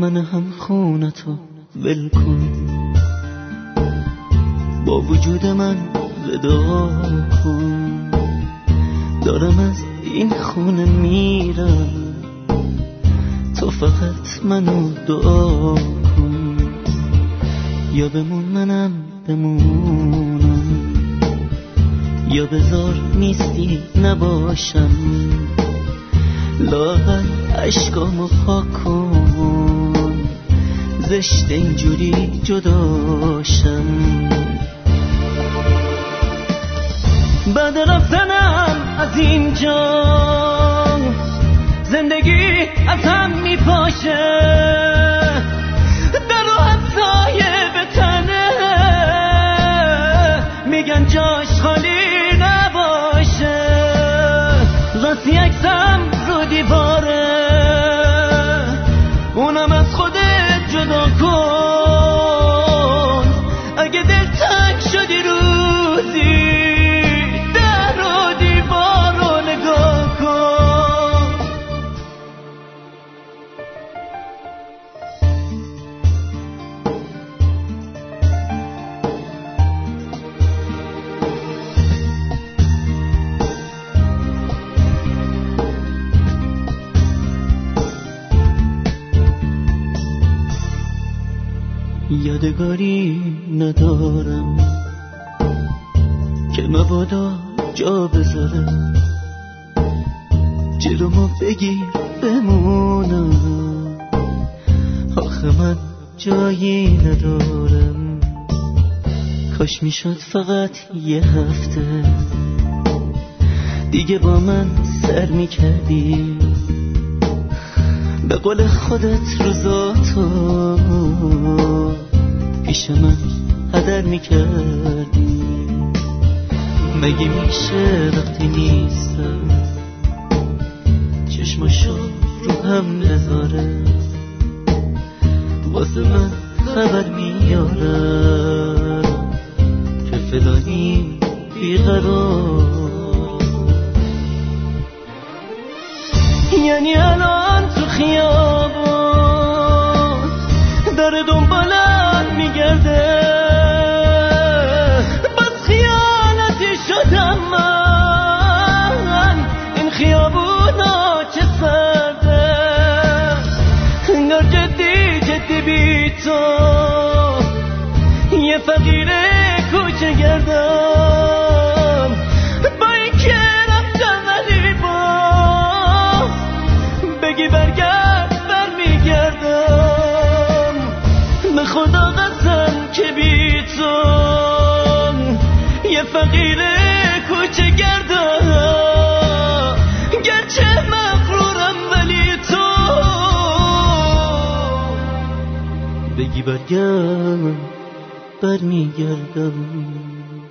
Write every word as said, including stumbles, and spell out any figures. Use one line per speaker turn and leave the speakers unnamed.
من هم خونتو ول کن، با وجود من ودا کن. دارم از این خونه میرم، تو فقط منو دعا کن. یا بمون منم بمونم، یا بذار نیستی نباشم. لااقل عشقامو پاک کن، زشت اینجوری جداشم. بعد رفتنم از اینجا زندگی از هم میپاشه، در و همسایه به تنه میگن جاش خالی نباشه. راستی عکسم رو دیواره، اونم از خودت جدا کن. اگه دل تنگ شدی روزی، در و دیوار رو نگاه کن. یادگاری ندارم که مبادا جا بذارم. جلومو بگیر بمونم، آخه من جایی ندارم. کاش میشد فقط یه هفته دیگه با من سر میکردی. به قول خودت روزاتو پیش من هدر میکردی. مگه میشه وقتی نیستم چشماشو رو هم نذاره، واسه من خبر میاره که فلانی بیقرار. یعنی الان تو خیابون داره دنبالت میگرده، بس خیانتی شدم من. این خیابونا چه سرده، انگار جدی جدی بی تو یه فقیر کوچه گردم. با این که رفتم ولی باز بگی برگرد برمیگردم. به خدا قسم که بی تو یه فقیر کوچه گردم. گرچه مغرورم ولی تو بگی برگرد برمیگردم.